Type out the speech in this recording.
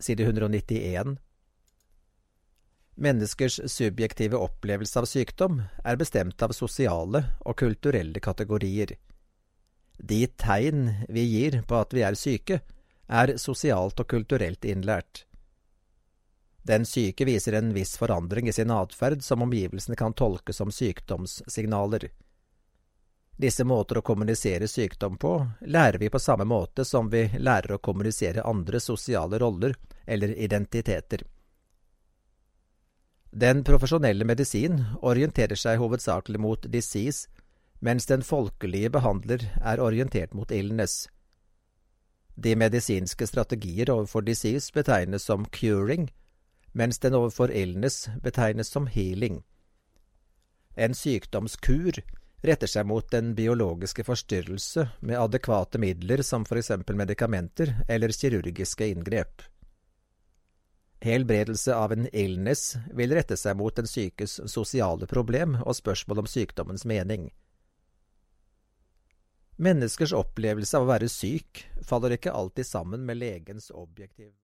side 191. Menneskers subjektive opplevelse av sykdom er bestemt av sosiale og kulturelle kategorier. De tegn vi gir på at vi er syke, er sosialt og kulturelt innlært. Den syke viser en viss forandring i sin atferd som omgivelsene kan tolke som sykdomssignaler. Disse måter å kommunisere sykdom på lærer vi på samme måte som vi lærer å kommunisere andre sosiale roller eller identiteter. Den profesjonelle medisin orienterer seg hovedsakelig mot disease, mens den folkelige behandler er orientert mot illness. De medisinske strategier overfor disease betegnes som curing, mens den overfor illness betegnes som healing. En sykdomskur retter seg mot en biologiske forstyrrelse med adekvate midler som for eksempel medikamenter eller kirurgiske inngrep. Helbredelse av en illness vil rette seg mot den sykes sosiale problem og spørsmål om sykdommens mening. Menneskers opplevelse av å være syk faller ikke alltid sammen med legens objektiv.